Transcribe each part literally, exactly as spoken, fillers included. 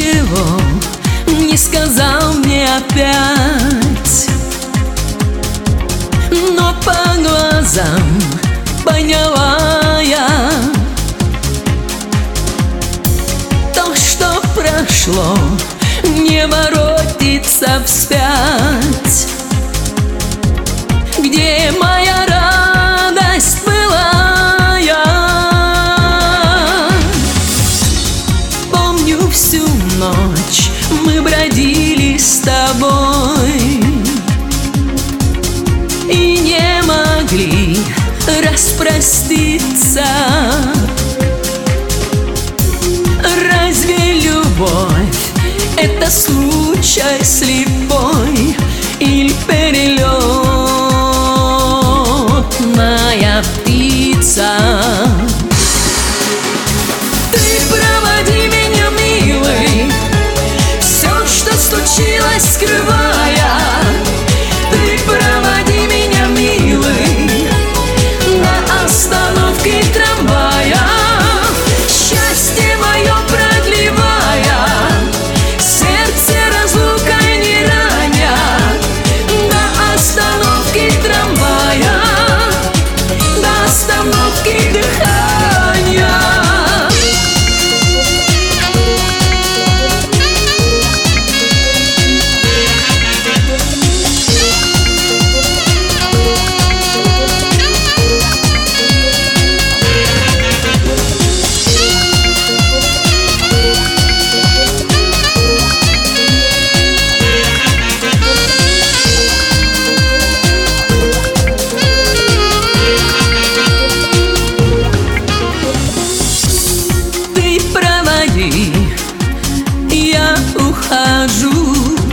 ничего не сказал мне опять, но по глазам поняла я то, что прошло, не воротится вспять. Где моя радость была я? Помню всю ночь мы бродили с тобой и не могли распроститься. Разве любовь — это случай слепой или перелетная птица? Ты проводи меня, милый, все, что случилось, скрывая. Ты проводи меня, милый, на остановке трамвая. Счастье мое продлевая, сердце разлукой не раня. До остановки трамвая, до остановки дыхания. Я ухожу.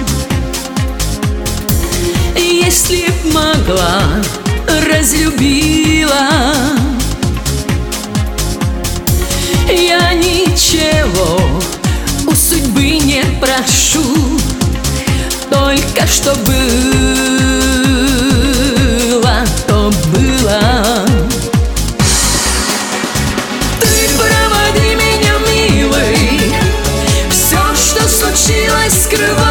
Если б могла, разлюбила, я ничего у судьбы не прошу, только что было, то было. Случилось, скрывать.